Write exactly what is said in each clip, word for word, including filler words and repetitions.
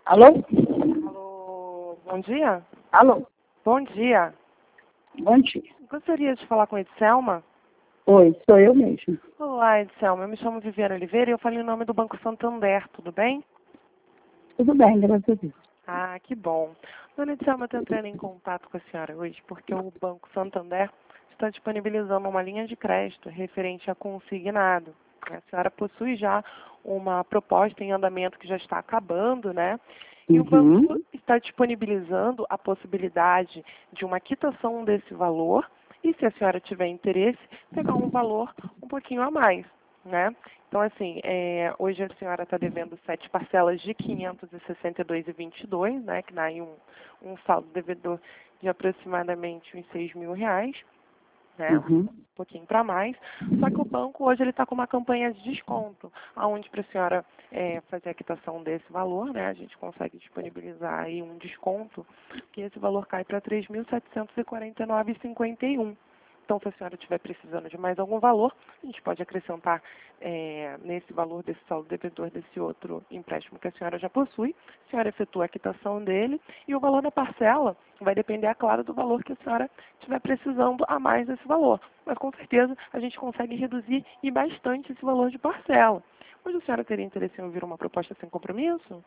Alô? Alô, bom dia? Alô? Bom dia. Bom dia. Gostaria de falar com a Edselma? Oi, sou eu mesmo. Olá, Edselma. Eu me chamo Viviane Oliveira e eu falo em nome do Banco Santander, tudo bem? Tudo bem, graças a Deus. Ah, que bom. Dona Edselma, eu estou entrando em contato com a senhora hoje porque o Banco Santander está disponibilizando uma linha de crédito referente a consignado. A senhora possui já uma proposta em andamento que já está acabando, né? E o Uhum. banco está disponibilizando a possibilidade de uma quitação desse valor e, se a senhora tiver interesse, pegar um valor um pouquinho a mais, né? Então, assim, é, hoje a senhora está devendo sete parcelas de quinhentos e sessenta e dois reais e vinte e dois centavos, né? Que dá aí um, um saldo devedor de aproximadamente uns seis mil reais. Né? Uhum. Um pouquinho para mais. Só que o banco hoje ele está com uma campanha de desconto, aonde para a senhora é, fazer a quitação desse valor, né? A gente consegue disponibilizar aí um desconto, que esse valor cai para três mil setecentos e quarenta e nove reais e cinquenta e um centavos. Então, se a senhora estiver precisando de mais algum valor, a gente pode acrescentar é, nesse valor desse saldo devedor desse outro empréstimo que a senhora já possui. A senhora efetua a quitação dele e o valor da parcela vai depender, é claro, do valor que a senhora estiver precisando a mais desse valor. Mas, com certeza, a gente consegue reduzir e bastante esse valor de parcela. Hoje a senhora teria interesse em ouvir uma proposta sem compromisso?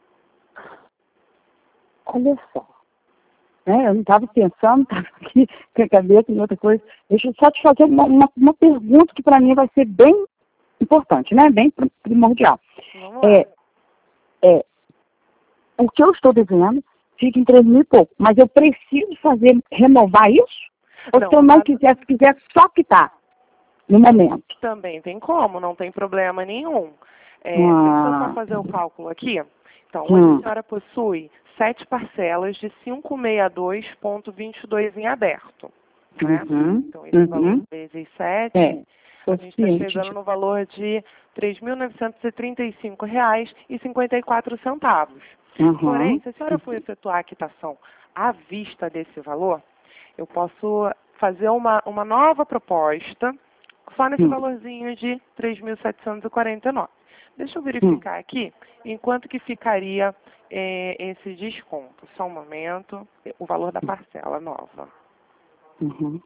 Olha só. Né? Eu não estava pensando, estava aqui com a cabeça em outra coisa. Deixa eu só te fazer uma, uma, uma pergunta que para mim vai ser bem importante, né? Bem primordial. Vamos lá. É, é, o que eu estou devendo fica em três mil e pouco, mas eu preciso fazer, renovar isso? Ou Não, se eu não a- quiser, se quiser só quitar no momento? Também tem como, não tem problema nenhum. É, deixa eu só Ah, fazer o cálculo aqui. Então, hoje a hum, senhora possui sete parcelas de quinhentos e sessenta e dois reais e vinte e dois centavos em aberto. Né? uhum, Então, esse uhum, valor vezes sete, é, a gente está consciente chegando de... no valor de três mil novecentos e trinta e cinco reais e cinquenta e quatro centavos. Porém, Uhum, se a senhora for efetuar a quitação à vista desse valor, eu posso fazer uma, uma nova proposta só nesse hum, valorzinho de três mil setecentos e quarenta e nove. Deixa eu hum, verificar aqui enquanto que ficaria eh, esse desconto. Só um momento, o valor da parcela nova. uhum.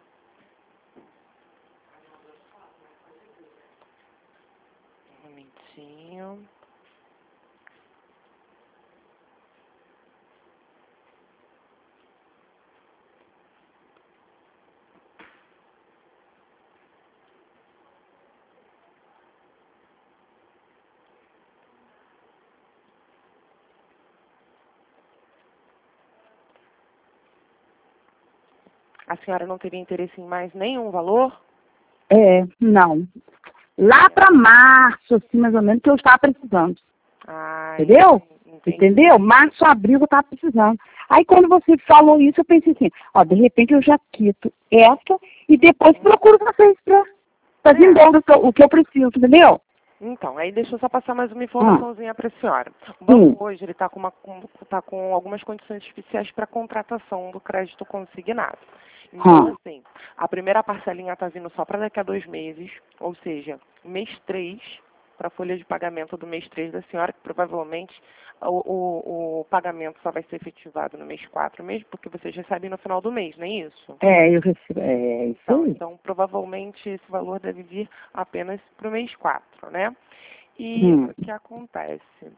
Um momentinho. A senhora não teria interesse em mais nenhum valor? É, não. Lá para março, assim, mais ou menos, que eu estava precisando. Ah, Entendeu? entendi. Entendeu? Março, abril eu estava precisando. Aí quando você falou isso, eu pensei assim, ó, de repente eu já quito essa e depois procuro vocês para fazer É. embora o que, eu, o que eu preciso, entendeu? Então, aí deixa eu só passar mais uma Hum, informaçãozinha para a senhora. O hum, banco hoje ele está com, uma- com- tá com algumas condições especiais para contratação do crédito consignado. Então, hum. assim, a primeira parcelinha está vindo só para daqui a dois meses, ou seja, mês três, para a folha de pagamento do mês três da senhora, que provavelmente o, o, o pagamento só vai ser efetivado no mês quatro mesmo, porque vocês recebem no final do mês, não é isso? É, eu recebo, é isso Então, aí. então, provavelmente esse valor deve vir apenas para o mês quatro, né? E Hum, o que acontece?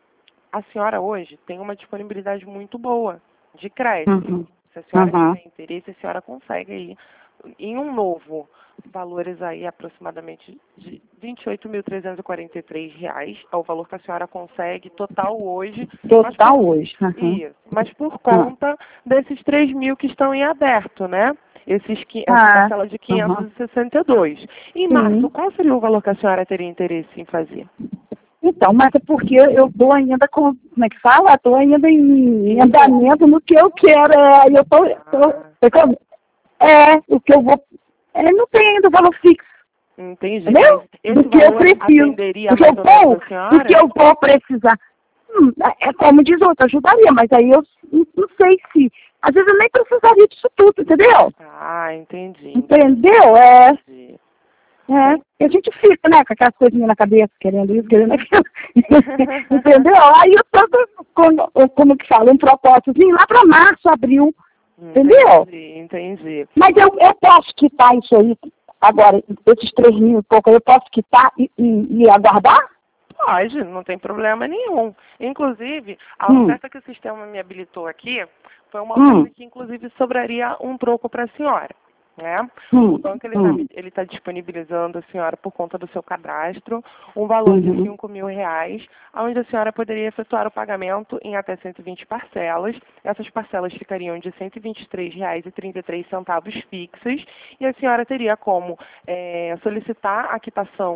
A senhora hoje tem uma disponibilidade muito boa de crédito. uhum, Se a senhora uhum. tiver interesse, a senhora consegue aí, em um novo, valores aí aproximadamente de vinte e oito mil trezentos e quarenta e três reais, é o valor que a senhora consegue total hoje, mas Total por, hoje. Uhum. isso, mas por Ah, conta desses três mil que estão em aberto, né? Esses, qui- essa ah, parcela de uhum. quinhentos e sessenta e dois. Em março, Sim. qual seria o valor que a senhora teria interesse em fazer? Então, mas é porque eu estou ainda com, como é que fala? Estou ainda em, em andamento no que eu quero. É, eu tô, Ah, tô, é, o que eu vou. É, não tem ainda o valor fixo, entendi. Mas entendeu? esse Do que eu valor preciso. atenderia Do que mais eu ou menos vou, a do que senhora? eu vou precisar. Hum, é como diz outro, ajudaria, mas aí eu não, não sei se. Às vezes eu nem precisaria disso tudo, entendeu? Ah, entendi, entendi. Entendeu? É. entendi. É, e a gente fica, né, com aquelas coisinhas na cabeça, querendo isso, querendo aquilo. Entendeu? Aí eu tô, como, como que fala, um propósitozinho lá para março, abril. Entendeu? Entendi, entendi. Mas eu, eu posso quitar isso aí, agora, esses três mil e pouco, eu posso quitar e, e, e aguardar? Pode, não tem problema nenhum. Inclusive, a Hum. oferta que o sistema me habilitou aqui foi uma Hum. oferta que, inclusive, sobraria um troco para a senhora. Né? Hum. O banco ele está Hum. ele tá disponibilizando a senhora, por conta do seu cadastro, um valor de Uhum. cinco mil reais, onde a senhora poderia efetuar o pagamento em até cento e vinte parcelas. Essas parcelas ficariam de cento e vinte e três reais e trinta e três centavos fixas, e a senhora teria como é, solicitar a quitação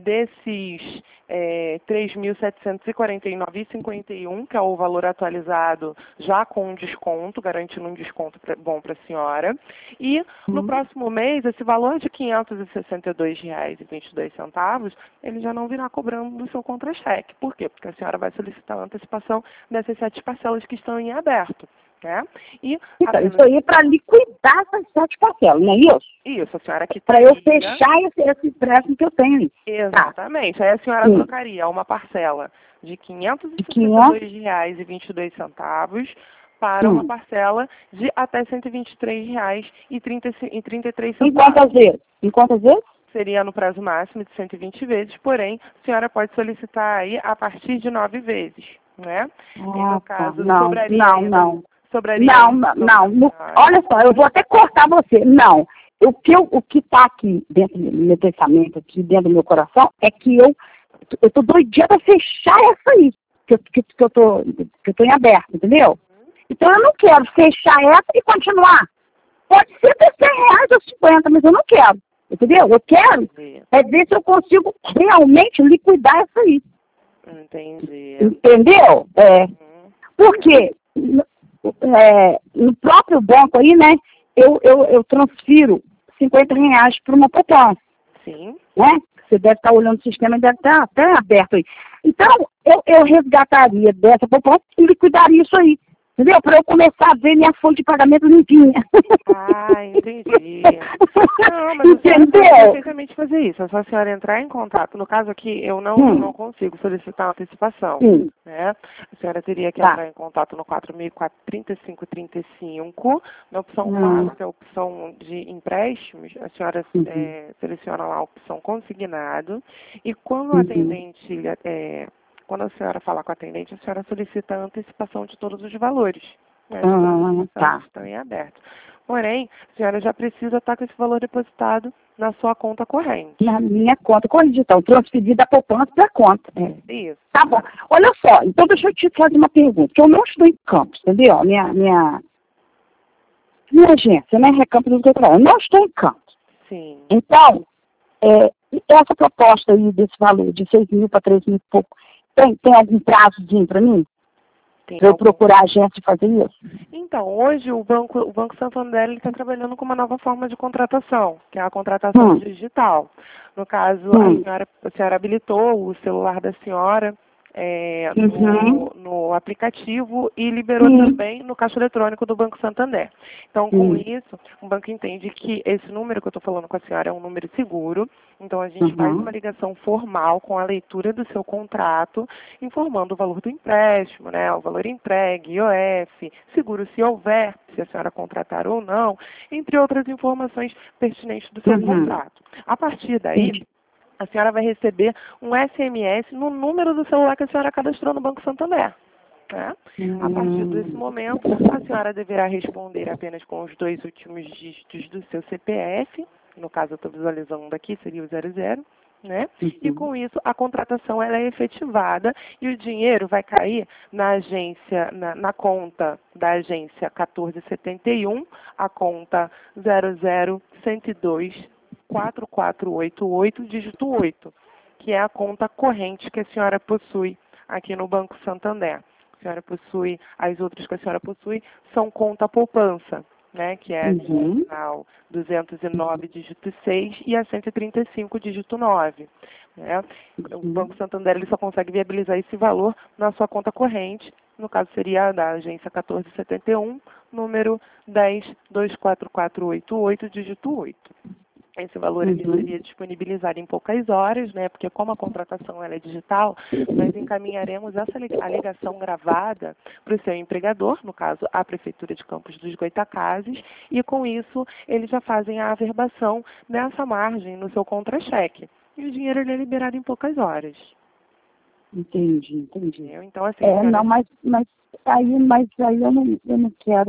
desses é, três mil setecentos e quarenta e nove reais e cinquenta e um, que é o valor atualizado, já com um desconto, garantindo um desconto pra, bom para a senhora. E no Uhum. próximo mês, esse valor de quinhentos e sessenta e dois reais e vinte e dois centavos, ele já não virá cobrando do seu contra-cheque. Por quê? Porque a senhora vai solicitar a antecipação dessas sete parcelas que estão em aberto. Né? E Então, apenas... isso aí é para liquidar essas sete parcelas, não é isso? Isso, a senhora Para eu quitaria... fechar esse, esse empréstimo que eu tenho aí. Exatamente. Aí a senhora Sim. trocaria uma parcela de quinhentos e De sessenta e quinhentos. dois reais e vinte e dois centavos para Hum. uma parcela de até cento e vinte e três reais e trinta e três Em centavos. quantas vezes? Em quantas vezes? Seria no prazo máximo de cento e vinte vezes, porém, a senhora pode solicitar aí a partir de nove vezes, né? E Ah, no tá. caso, Não, sobraria não, ainda... não. Sobraria Não, ainda não, sobre a não. No- senhora. olha só, eu vou até cortar você. Não. O que eu, o que está aqui dentro do meu pensamento, aqui dentro do meu coração, é que eu eu tô doidinha para fechar essa aí, que eu, que, que eu tô que eu tô em aberto, entendeu? Então eu não quero fechar essa e continuar. Pode ser até cem reais ou cinquenta, mas eu não quero, entendeu? Eu quero Entendi. é ver se eu consigo realmente liquidar essa aí, Entendi. entendeu? É, Uhum. porque é, no próprio banco aí, né, eu, eu, eu transfiro cinquenta reais para uma poupança, Sim. né? Você deve estar olhando o sistema e deve estar até aberto aí. Então, eu, eu resgataria dessa poupança e liquidaria isso aí, entendeu? Para eu começar a ver minha folha de pagamento limpinha. Ah, entendi. Não, mas a senhora pode Entendeu? perfeitamente fazer isso. É só a senhora entrar em contato. No caso aqui, eu não, Hum. não consigo solicitar uma antecipação. Sim. Né? A senhora teria que Tá. entrar em contato no quatro mil e quatrocentos e trinta e cinco trinta e cinco, na opção Hum. quatro, que é a opção de empréstimos, a senhora Uhum. é, seleciona lá a opção consignado, e quando o Uhum. atendente, é, quando a senhora falar com o atendente, a senhora solicita a antecipação de todos os valores, né, de todas as Ah, parcelas tá. que estão em aberto. Porém, a senhora já precisa estar com esse valor depositado na sua conta corrente. Na minha conta corrente, então, transferir da poupança para a conta. É. Isso. Tá bom. Olha só, então deixa eu te fazer uma pergunta, que eu não estou em Campos, entendeu? Minha, minha, minha agência, né, Recampo do Litoral, eu não estou em Campos. Sim. Então, é, essa proposta aí desse valor de seis mil para três mil e pouco, tem, tem algum prazozinho para mim? Tem Para eu algum- procurar a agência e fazer isso? Então, hoje o Banco, o Banco Santander está trabalhando com uma nova forma de contratação, que é a contratação Hum. digital. No caso, Hum. a, senhora, a senhora habilitou o celular da senhora é, no, Uhum. no aplicativo e liberou Sim. também no caixa eletrônico do Banco Santander. Então, com Hum. isso, o banco entende que esse número que eu estou falando com a senhora é um número seguro. Então, a gente faz Uhum. uma ligação formal com a leitura do seu contrato, informando o valor do empréstimo, né, o valor entregue, I O F, seguro se houver, se a senhora contratar ou não, entre outras informações pertinentes do seu Uhum. contrato. A partir daí, Entendi. a senhora vai receber um S M S no número do celular que a senhora cadastrou no Banco Santander. Né? A partir desse Hum. momento, a senhora deverá responder apenas com os dois últimos dígitos do seu C P F, no caso eu estou visualizando aqui, seria o zero zero, né? E Uhum. com isso a contratação ela é efetivada e o dinheiro vai cair na agência, na, na conta da agência quatorze setenta e um, a conta zero zero um zero dois quatro quatro oito oito, dígito oito, que é a conta corrente que a senhora possui aqui no Banco Santander. A senhora possui, as outras que a senhora possui são conta poupança, né, que é a Uhum. digital duzentos e nove, dígito seis, e a cento e trinta e cinco, dígito nove. Né? O Uhum. Banco Santander ele só consegue viabilizar esse valor na sua conta corrente, no caso seria a da agência quatorze setenta e um, número dez dois quatro quatro oito oito, dígito oito. Esse valor ele Uhum. seria disponibilizado em poucas horas, né? Porque como a contratação ela é digital, nós encaminharemos essa alegação gravada para o seu empregador, no caso a Prefeitura de Campos dos Goytacazes, e com isso eles já fazem a averbação dessa margem no seu contra-cheque. E o dinheiro ele é liberado em poucas horas. Entendi, entendi. Entendeu? Então, assim, É, senhora, não, mas, mas aí, mas aí eu não, eu não quero,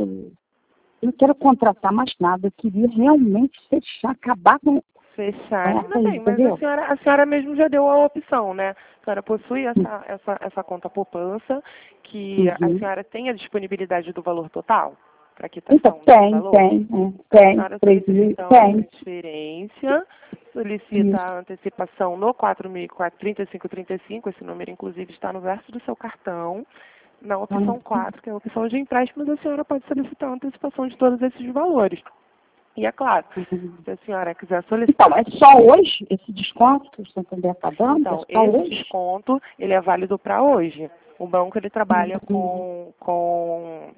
eu não quero contratar mais nada. Eu queria realmente fechar, acabar com fechar. essa Tudo aí, bem, mas a entendeu? senhora, a senhora mesmo já deu a opção, né? A senhora possui essa, essa, essa conta poupança, que a Uhum. senhora tem a disponibilidade do valor total para Então, quitação desse tem, valor? tem, é, Então, a tem, senhora três solicita, mil, então, a tem, transferência, solicita isso. a antecipação no quatro mil e quatro, trinta e cinco trinta e cinco, esse número, inclusive, está no verso do seu cartão. Na opção quatro, que é a opção de empréstimos, a senhora pode solicitar a antecipação de todos esses valores. E é claro, se a senhora quiser solicitar... Então, é só hoje esse desconto que o Santander está dando? Então, É só esse hoje? desconto, ele é válido para hoje. O banco, ele trabalha Uhum. com, com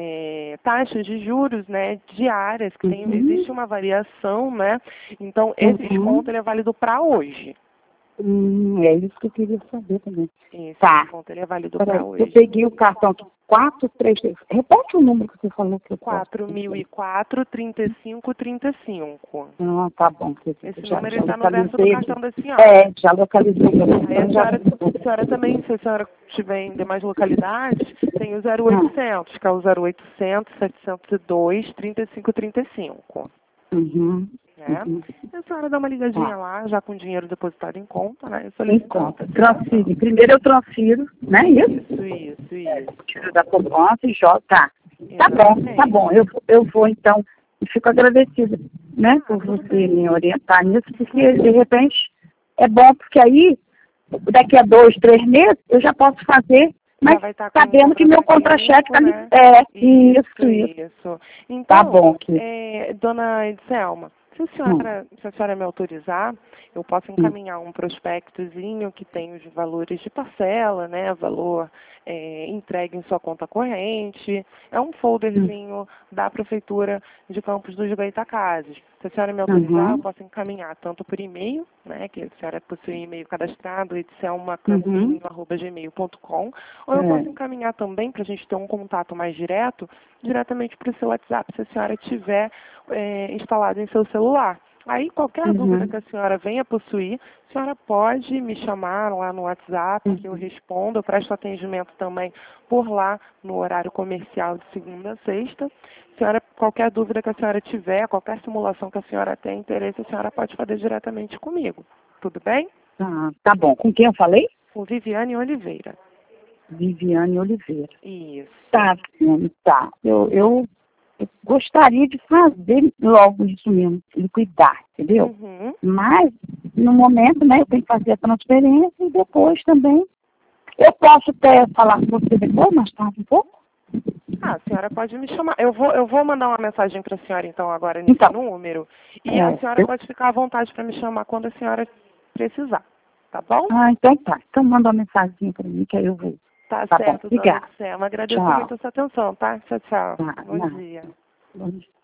é, taxas de juros, né, diárias, que tem, Uhum. existe uma variação, né? Então, esse Uhum. desconto, ele é válido para hoje. Hum, é isso que eu queria saber também. Esse Tá. desconto, ele é válido Peraí, para eu hoje. peguei o cartão aqui, quatro, três, repete o número que você falou que eu posso. quatro mil e quatro, trinta e cinco, trinta e cinco. Ah, tá bom. Que Esse já, número já está no verso do localizei cartão aqui. da senhora. É, já localizei. Aí a Então, já... senhora, a senhora também, se a senhora estiver em demais localidades, tem o zero oitocentos, que é o zero oitocentos, setecentos e dois, trinta e cinco trinta e cinco. Uhum. Né? Uhum. E a senhora dá uma ligadinha Tá. lá, já com o dinheiro depositado em conta, né? E Em solicita a conta. antecipação. Transfiro. Primeiro eu transfiro, né? Isso? Isso, isso, isso. Tiro da poupança e jogo. Tá. Tá bom, tá Exatamente. bom. Eu, eu vou então. E fico agradecida, né? Ah, Por tudo você bem. me orientar nisso, porque de repente é bom, porque aí, daqui a dois, três meses, eu já posso fazer, mas Já vai estar com um sabendo que meu contra-cheque contra-cheque está me. limpo, né? É, Isso, isso, isso. isso. Tá Então, bom, que. é, dona Edselma, se a Hum, senhora, se a senhora me autorizar, eu posso hum, encaminhar um prospectozinho que tem os valores de parcela, né? Valor é, entregue em sua conta corrente. É um hum, folderzinho da Prefeitura de Campos dos Goytacazes. Se a senhora me autorizar, eu uhum, posso encaminhar tanto por e-mail, né? Que a senhora possui e-mail cadastrado, edselma uhum. campinho arroba gmail ponto com, ou eu posso É. encaminhar também para a gente ter um contato mais direto, diretamente para o seu WhatsApp, se a senhora tiver é, instalado em seu celular. Aí, qualquer dúvida que Uhum. a senhora venha possuir, a senhora pode me chamar lá no WhatsApp, que eu respondo. Eu presto atendimento também por lá, no horário comercial de segunda a sexta. A senhora, qualquer dúvida que a senhora tiver, qualquer simulação que a senhora tenha interesse, a senhora pode fazer diretamente comigo. Tudo bem? Tá, tá bom. Com quem eu falei? Com Viviane Oliveira. Viviane Oliveira. Isso. Tá, Viviane, tá. Eu, eu, eu gostaria de fazer logo isso mesmo, de cuidar, entendeu? Uhum. Mas, no momento, né, eu tenho que fazer a transferência e depois também. Eu posso até falar com você depois, mais tarde um pouco? Ah, a senhora pode me chamar. Eu vou, eu vou mandar uma mensagem para a senhora, então, agora nesse Então, número. E é, a senhora eu... pode ficar à vontade para me chamar quando a senhora precisar. Tá bom? Ah, então tá. Então manda uma mensagem para mim que aí eu vou. Tá Tá bom, certo, dona obrigada. Edselma. Agradeço Tchau. muito a sua atenção, tá? Tchau, tchau. Tá, Bom nada. dia. Bom dia.